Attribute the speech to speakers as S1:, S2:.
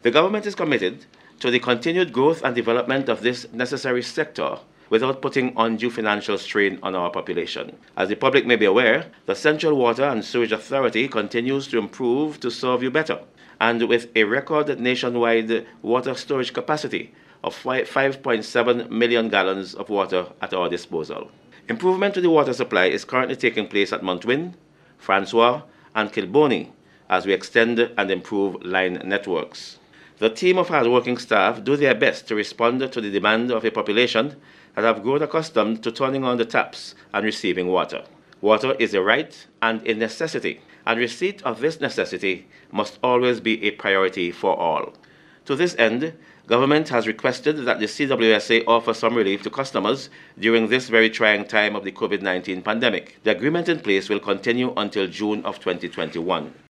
S1: The government is committed to the continued growth and development of this necessary sector without putting undue financial strain on our population. As the public may be aware, the Central Water and Sewage Authority continues to improve to serve you better, and with a record nationwide water storage capacity of 5.7 million gallons of water at our disposal. Improvement to the water supply is currently taking place at Mount Wynn, Francois, and Kilboney as we extend and improve line networks. The team of hard-working staff do their best to respond to the demand of a population that have grown accustomed to turning on the taps and receiving water. Water is a right and a necessity, and receipt of this necessity must always be a priority for all. To this end, government has requested that the CWSA offer some relief to customers during this very trying time of the COVID-19 pandemic. The agreement in place will continue until June of 2021.